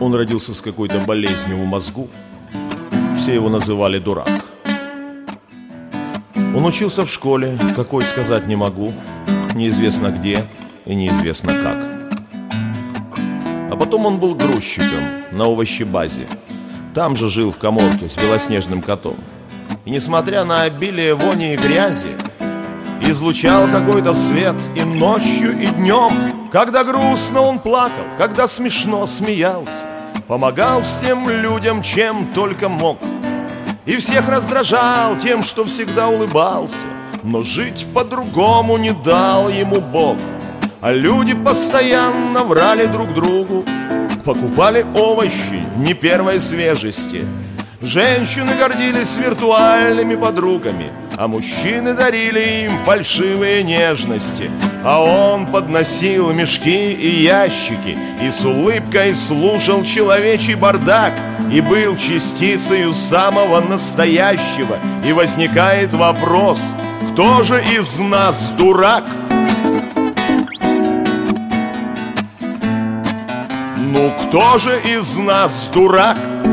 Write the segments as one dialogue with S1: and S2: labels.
S1: Он родился с какой-то болезнью в мозгу. Все его называли дурак. Он учился в школе, какой сказать не могу, неизвестно где и неизвестно как. А потом он был грузчиком на овощебазе. Там же жил в каморке с белоснежным котом. И несмотря на обилие вони и грязи, излучал какой-то свет и ночью, и днем. Когда грустно он плакал, когда смешно смеялся, помогал всем людям, чем только мог. И всех раздражал тем, что всегда улыбался, но жить по-другому не дал ему Бог. А люди постоянно врали друг другу, покупали овощи не первой свежести. Женщины гордились виртуальными подругами, а мужчины дарили им фальшивые нежности. А он подносил мешки и ящики и с улыбкой слушал человечий бардак, и был частицею самого настоящего. И возникает вопрос: кто же из нас дурак? Ну кто же из нас дурак?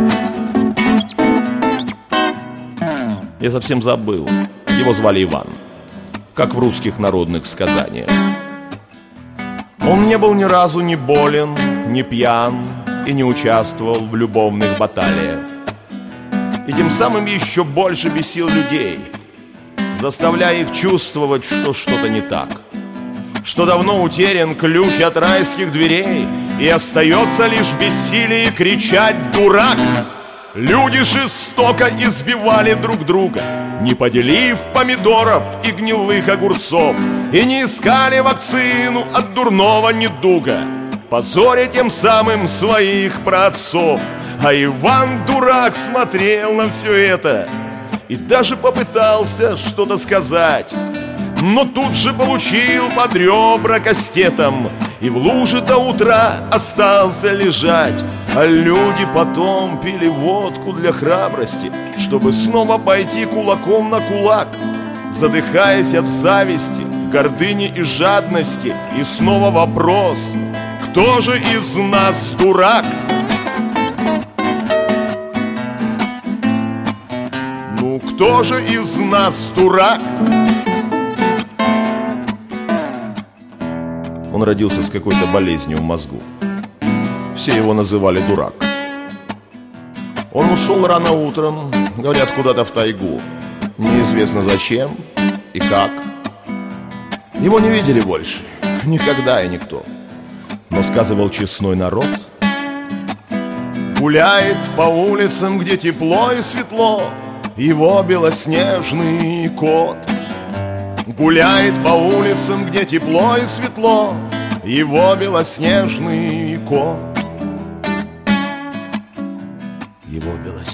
S1: Я совсем забыл. Его звали Иван, как в русских народных сказаниях. Он не был ни разу ни болен, ни пьян и не участвовал в любовных баталиях. И тем самым еще больше бесил людей, заставляя их чувствовать, что что-то не так, что давно утерян ключ от райских дверей, и остается лишь в бессилии кричать «Дурак!». Люди жестоко избивали друг друга, не поделив помидоров и гнилых огурцов, и не искали вакцину от дурного недуга, позоря тем самым своих праотцов. А Иван, дурак, смотрел на все это и даже попытался что-то сказать, но тут же получил под ребра кастетом и в луже до утра остался лежать. А люди потом пили водку для храбрости, чтобы снова пойти кулаком на кулак, задыхаясь от зависти, гордыни и жадности. И снова вопрос: кто же из нас дурак? Ну кто же из нас дурак? Он родился с какой-то болезнью в мозгу. Все его называли дурак. Он ушел рано утром, говорят, куда-то в тайгу. Неизвестно зачем и как. Его не видели больше, никогда и никто. Но сказывал честной народ: гуляет по улицам, где тепло и светло, его белоснежный кот. Гуляет по улицам, где тепло и светло, его белоснежный кот. Его белоснежный